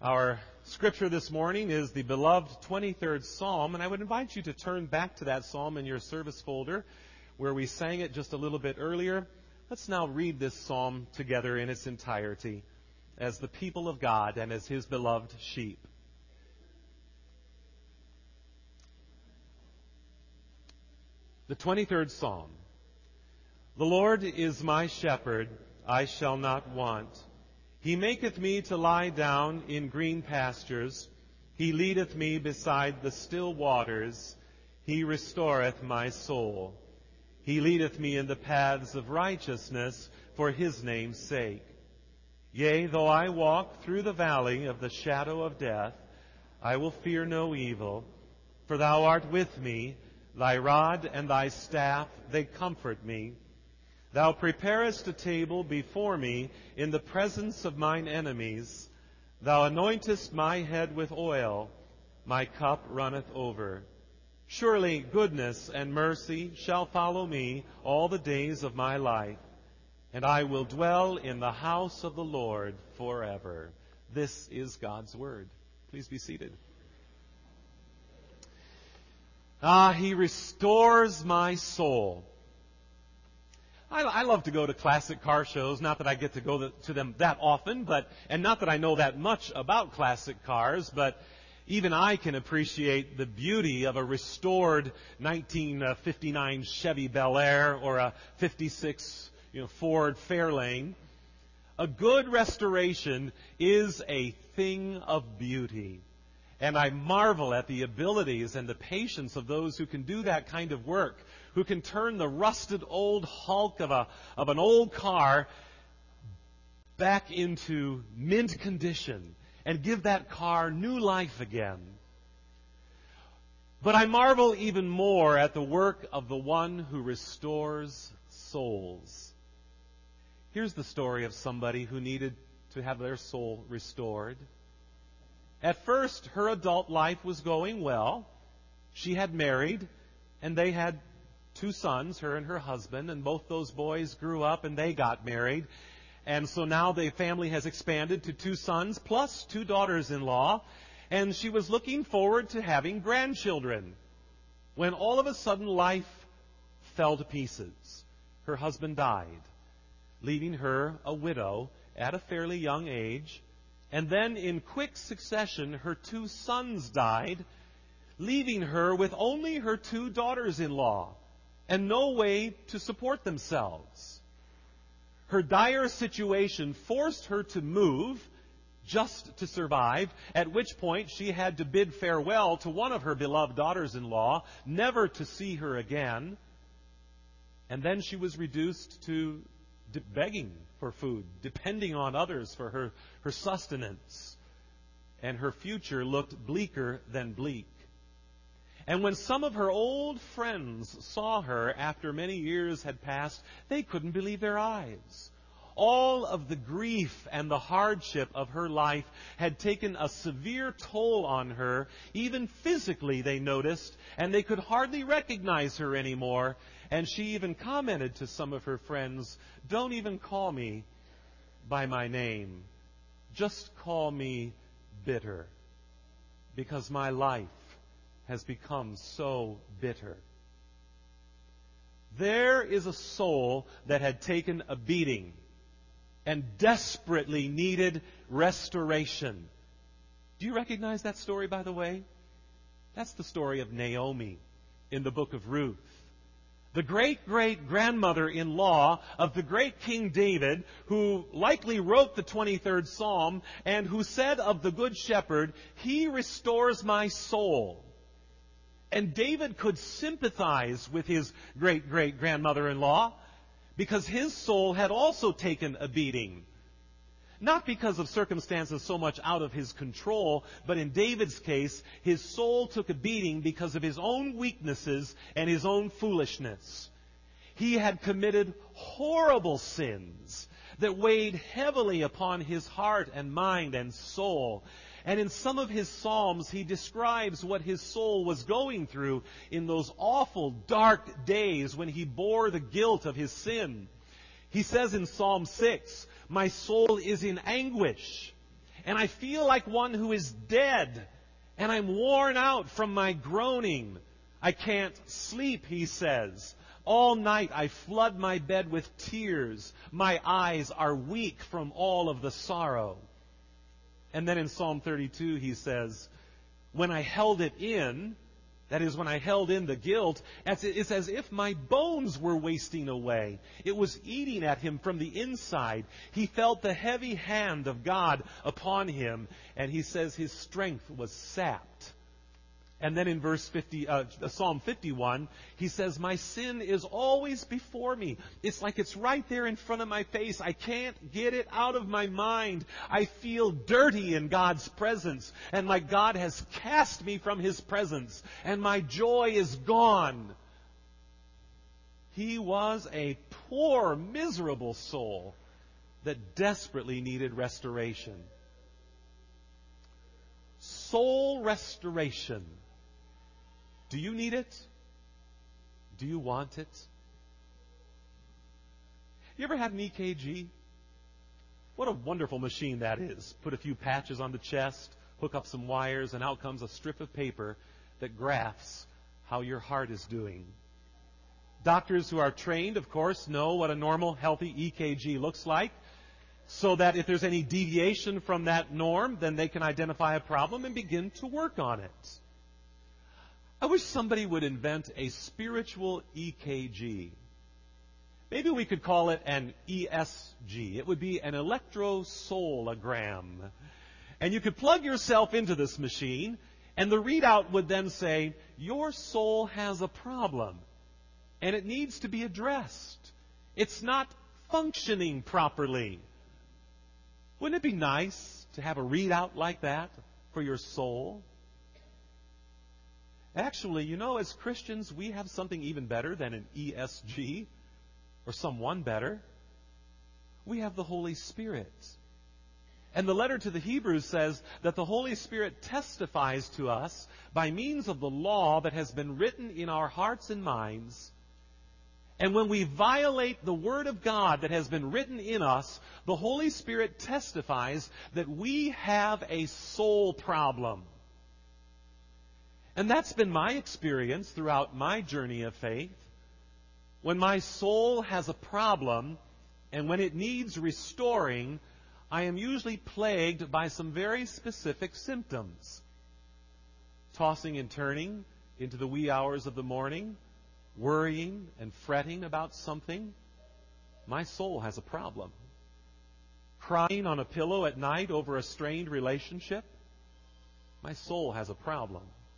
Our scripture this morning is the beloved 23rd Psalm, and I would invite you to turn back to that psalm in your service folder where we sang it just a little bit earlier. Let's now read this psalm together in its entirety as the people of God and as His beloved sheep. The 23rd Psalm. The Lord is my shepherd, I shall not want. He maketh me to lie down in green pastures. He leadeth me beside the still waters. He restoreth my soul. He leadeth me in the paths of righteousness for His name's sake. Yea, though I walk through the valley of the shadow of death, I will fear no evil, for Thou art with me. Thy rod and Thy staff, they comfort me. Thou preparest a table before me in the presence of mine enemies. Thou anointest my head with oil. My cup runneth over. Surely goodness and mercy shall follow me all the days of my life, and I will dwell in the house of the Lord forever. This is God's word. Please be seated. He restores my soul. I love to go to classic car shows. Not that I get to go to them that often, and not that I know that much about classic cars, but even I can appreciate the beauty of a restored 1959 Chevy Bel Air or a 56 Ford Fairlane. A good restoration is a thing of beauty. And I marvel at the abilities and the patience of those who can do that kind of work, who can turn the rusted old hulk of an old car back into mint condition and give that car new life again. But I marvel even more at the work of the one who restores souls. Here's the story of somebody who needed to have their soul restored. At first, her adult life was going well. She had married, and they had 2 sons, her and her husband, and both those boys grew up and they got married. And so now the family has expanded to 2 sons plus 2 daughters-in-law, and she was looking forward to having grandchildren when all of a sudden life fell to pieces. Her husband died, leaving her a widow at a fairly young age. And then in quick succession, her 2 sons died, leaving her with only her 2 daughters-in-law and no way to support themselves. Her dire situation forced her to move just to survive, at which point she had to bid farewell to one of her beloved daughters-in-law, never to see her again. And then she was reduced to begging for food, depending on others for her sustenance. And her future looked bleaker than bleak. And when some of her old friends saw her after many years had passed, they couldn't believe their eyes. All of the grief and the hardship of her life had taken a severe toll on her. Even physically, they noticed, and they could hardly recognize her anymore. And she even commented to some of her friends, "Don't even call me by my name. Just call me bitter, because my life has become so bitter." There is a soul that had taken a beating and desperately needed restoration. Do you recognize that story, by the way? That's the story of Naomi in the book of Ruth. The great-great-grandmother-in-law of the great King David, who likely wrote the 23rd Psalm, and who said of the Good Shepherd, "He restores my soul." And David could sympathize with his great-great-grandmother-in-law because his soul had also taken a beating. Not because of circumstances so much out of his control, but in David's case, his soul took a beating because of his own weaknesses and his own foolishness. He had committed horrible sins that weighed heavily upon his heart and mind and soul. And in some of his Psalms, he describes what his soul was going through in those awful, dark days when he bore the guilt of his sin. He says in Psalm 6, "My soul is in anguish, and I feel like one who is dead, and I'm worn out from my groaning. I can't sleep, he says. All night I flood my bed with tears. My eyes are weak from all of the sorrow. And then in Psalm 32 he says, when I held it in, that is, when I held in the guilt, it's as if my bones were wasting away. It was eating at him from the inside. He felt the heavy hand of God upon him, and he says his strength was sapped. And then in Psalm 51, he says, my sin is always before me. It's like it's right there in front of my face. I can't get it out of my mind. I feel dirty in God's presence, and like God has cast me from His presence, and my joy is gone. He was a poor, miserable soul that desperately needed restoration. Soul restoration. Do you need it? Do you want it? You ever had an EKG? What a wonderful machine that is. Put a few patches on the chest, hook up some wires, and out comes a strip of paper that graphs how your heart is doing. Doctors who are trained, of course, know what a normal, healthy EKG looks like, so that if there's any deviation from that norm, then they can identify a problem and begin to work on it. I wish somebody would invent a spiritual EKG. Maybe we could call it an ESG. It would be an electrosoul-ogram. And you could plug yourself into this machine, and the readout would then say, your soul has a problem, and it needs to be addressed. It's not functioning properly. Wouldn't it be nice to have a readout like that for your soul? Actually, as Christians, we have something even better than an ESG, or someone better. We have the Holy Spirit. And the letter to the Hebrews says that the Holy Spirit testifies to us by means of the law that has been written in our hearts and minds. And when we violate the Word of God that has been written in us, the Holy Spirit testifies that we have a soul problem. And that's been my experience throughout my journey of faith. When my soul has a problem, and when it needs restoring, I am usually plagued by some very specific symptoms. Tossing and turning into the wee hours of the morning, worrying and fretting about something. My soul has a problem. Crying on a pillow at night over a strained relationship. My soul has a problem.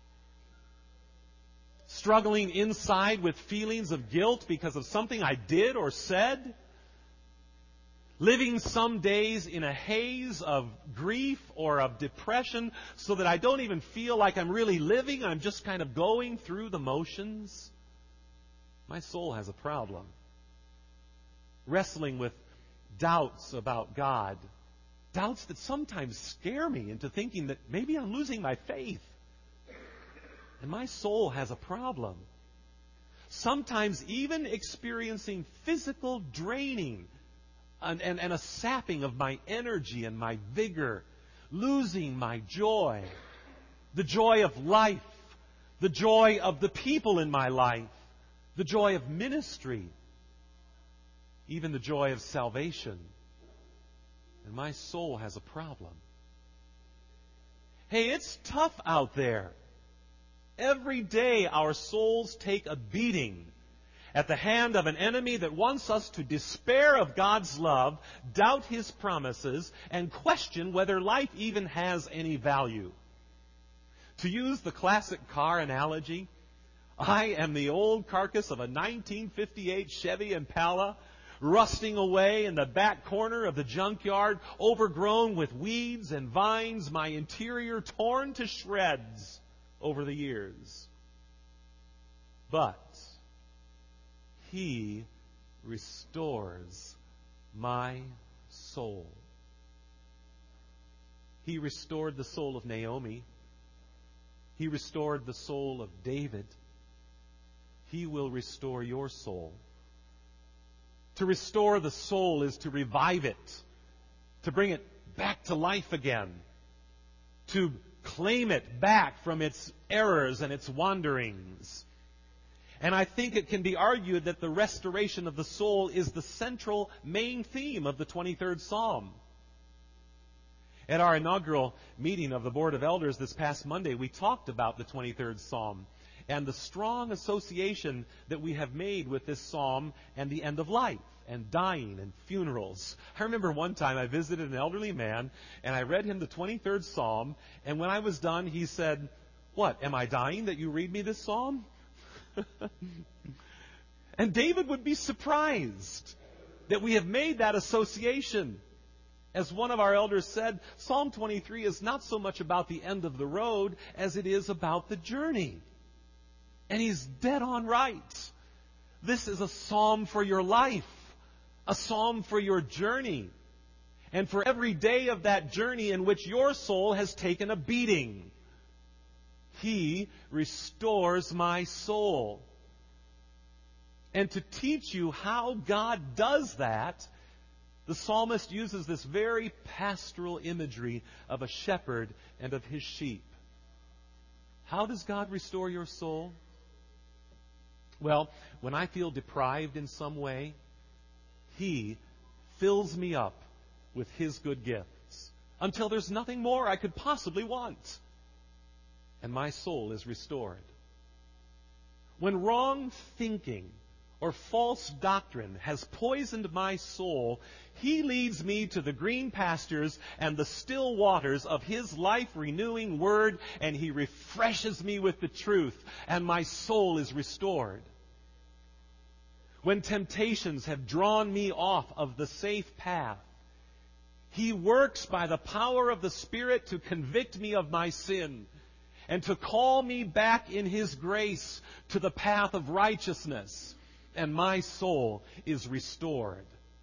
Struggling inside with feelings of guilt because of something I did or said. Living some days in a haze of grief or of depression so that I don't even feel like I'm really living. I'm just kind of going through the motions. My soul has a problem. Wrestling with doubts about God. Doubts that sometimes scare me into thinking that maybe I'm losing my faith. And my soul has a problem. Sometimes even experiencing physical draining and a sapping of my energy and my vigor. Losing my joy. The joy of life. The joy of the people in my life. The joy of ministry. Even the joy of salvation. And my soul has a problem. Hey, it's tough out there. Every day our souls take a beating at the hand of an enemy that wants us to despair of God's love, doubt His promises, and question whether life even has any value. To use the classic car analogy, I am the old carcass of a 1958 Chevy Impala, rusting away in the back corner of the junkyard, overgrown with weeds and vines, my interior torn to shreds over the years. But He restores my soul. He restored the soul of Naomi. He restored the soul of David. He will restore your soul. To restore the soul is to revive it, to bring it back to life again, to claim it back from its errors and its wanderings. And I think it can be argued that the restoration of the soul is the central main theme of the 23rd Psalm. At our inaugural meeting of the Board of Elders this past Monday, we talked about the 23rd Psalm and the strong association that we have made with this psalm and the end of life and dying and funerals. I remember one time I visited an elderly man and I read him the 23rd Psalm, and when I was done, he said, "What, am I dying that you read me this psalm?" And David would be surprised that we have made that association. As one of our elders said, Psalm 23 is not so much about the end of the road as it is about the journey. And he's dead on right. This is a psalm for your life, a psalm for your journey, and for every day of that journey in which your soul has taken a beating. He restores my soul. And to teach you how God does that, the psalmist uses this very pastoral imagery of a shepherd and of his sheep. How does God restore your soul? Well, when I feel deprived in some way, He fills me up with His good gifts until there's nothing more I could possibly want. And my soul is restored. When wrong thinking or false doctrine has poisoned my soul, He leads me to the green pastures and the still waters of His life-renewing Word, and He refreshes me with the truth, and my soul is restored. When temptations have drawn me off of the safe path, He works by the power of the Spirit to convict me of my sin and to call me back in His grace to the path of righteousness, and my soul is restored.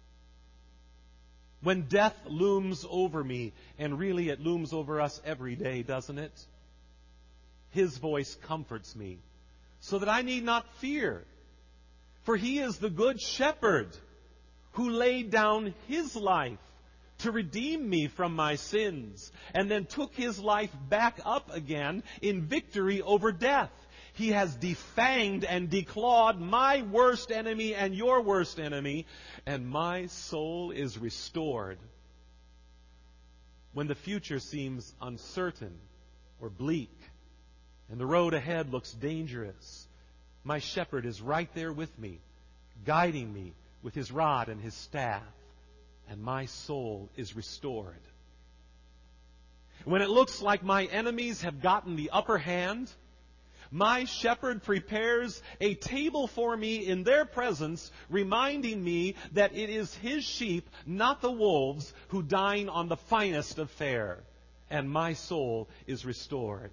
When death looms over me, and really it looms over us every day, doesn't it? His voice comforts me so that I need not fear. For He is the good shepherd who laid down His life to redeem me from my sins, and then took His life back up again in victory over death. He has defanged and declawed my worst enemy and your worst enemy, and my soul is restored. When the future seems uncertain or bleak, and the road ahead looks dangerous, my shepherd is right there with me, guiding me with His rod and His staff, and my soul is restored. When it looks like my enemies have gotten the upper hand, my shepherd prepares a table for me in their presence, reminding me that it is His sheep, not the wolves, who dine on the finest of fare, and my soul is restored.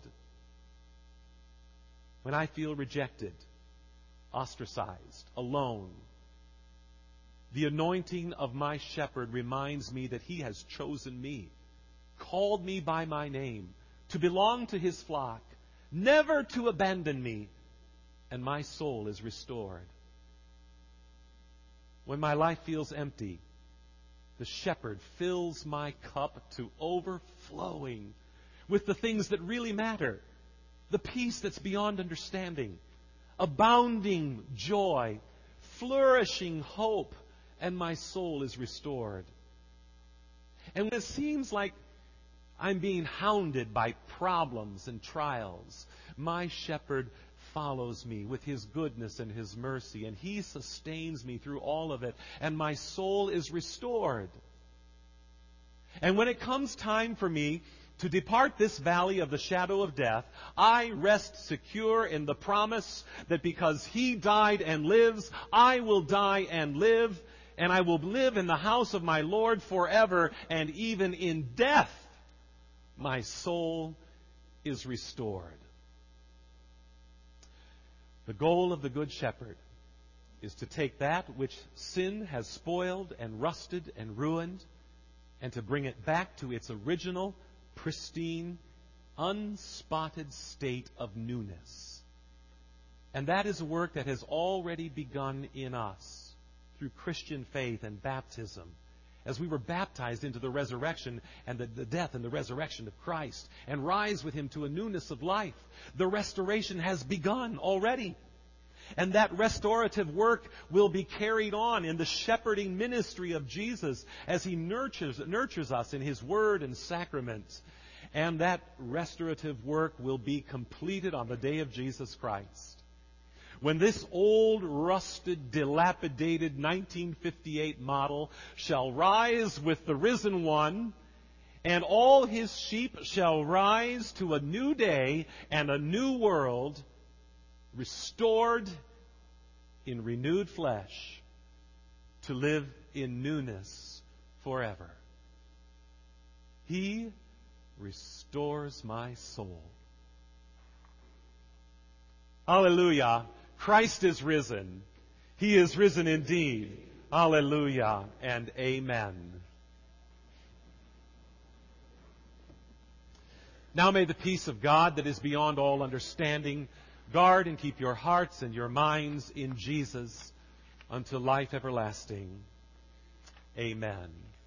When I feel rejected, ostracized, alone, the anointing of my shepherd reminds me that He has chosen me, called me by my name, to belong to His flock, never to abandon me, and my soul is restored. When my life feels empty, the shepherd fills my cup to overflowing with the things that really matter, the peace that's beyond understanding, abounding joy, flourishing hope, and my soul is restored. And when it seems like I'm being hounded by problems and trials, my shepherd follows me with His goodness and His mercy, and He sustains me through all of it, and my soul is restored. And when it comes time for me to depart this valley of the shadow of death, I rest secure in the promise that because He died and lives, I will die and live, and I will live in the house of my Lord forever, and even in death, my soul is restored. The goal of the Good Shepherd is to take that which sin has spoiled and rusted and ruined, and to bring it back to its original, pristine, unspotted state of newness. And that is a work that has already begun in us through Christian faith and baptism, as we were baptized into the resurrection and the death and the resurrection of Christ, and rise with Him to a newness of life. The restoration has begun already. And that restorative work will be carried on in the shepherding ministry of Jesus as He nurtures us in His Word and sacraments. And that restorative work will be completed on the day of Jesus Christ, when this old, rusted, dilapidated 1958 model shall rise with the risen One, and all His sheep shall rise to a new day and a new world, restored in renewed flesh, to live in newness forever. He restores my soul. Hallelujah. Christ is risen. He is risen indeed. Hallelujah and amen. Now may the peace of God that is beyond all understanding guard and keep your hearts and your minds in Jesus unto life everlasting. Amen.